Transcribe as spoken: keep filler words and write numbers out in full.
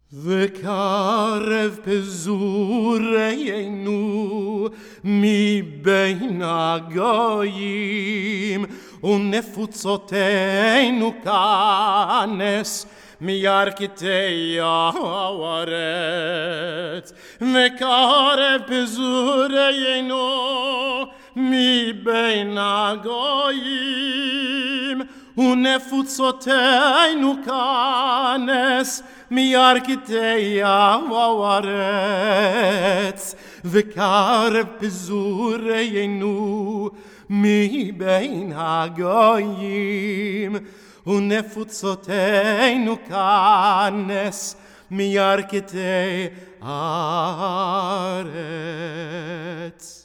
וקרב פזורינו מבין הגויים ונפוצותינו כנס מירכתי הארץ. וקרב פזורינו מבין הגויים ונפוצותינו כנס מירכתי הארץ. וקרב פזורינו מבין הגויים ונפוצותינו כנס מירכתי הארץ.